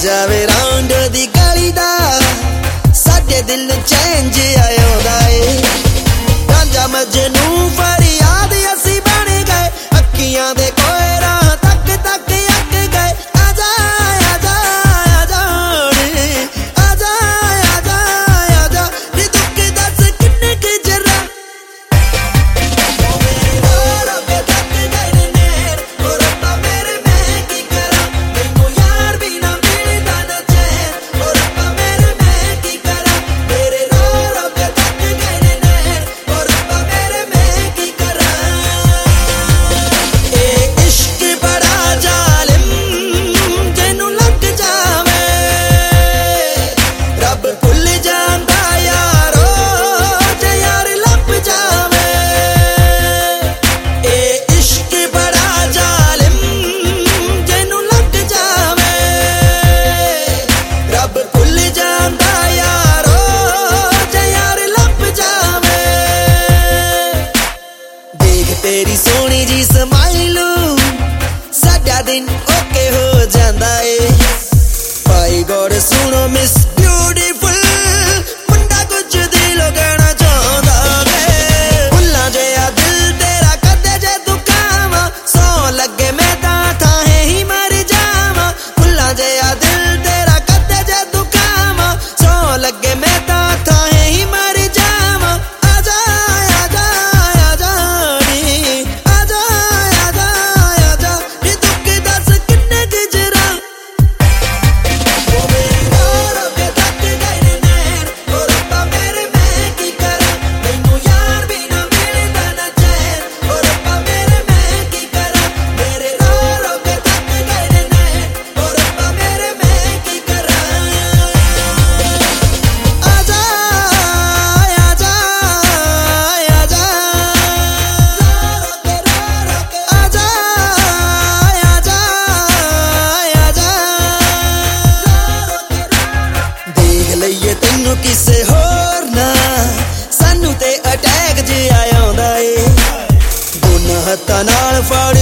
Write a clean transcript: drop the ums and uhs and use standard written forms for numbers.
जावे राउंड दी गली दा साडे दिल नूं चैन जिहा आउंदा ए रांझा मजनू फरियाद असी बन गए अखियां दे कोयरा तक तक अक गए आजा आजा आजा रे आजा आजा आजा नी दुख दस किन्ने क जरा तेरी सोनी जी स्माइलू साडा दिन ओके हो जांदा ए भाई गॉड सुनो मिस ब्यूटीफुल मुंडा कुछ दिलों कहना चाहता है भुल्ला जिहा दिल तेरा कदे जे तू कावा सौ लगे मैं था ही मर जावा भुल्ला जिहा दिल तेरा कदे जे तू कावा सौ लगे मैं था ही मर जावा आजा आजा आजा आजा आजा आजा नी दुख दस किन्ने क जरा ओ मेरे रब तक गए नैन ओ रब्बा मेरे मैं की करा मैनू यार भी ना मिलदा ना चैन ओ रब्बा मेरे मैं की करा मेरे रब तक गए नैन ओ रब्बा मेरे मैं की करा आजा आजा आजा आजा आजा देख लईए तैनू किसे होर ना सानू ते अटैक जिहा आउंदा ए दोनां हत्थां नाल फड़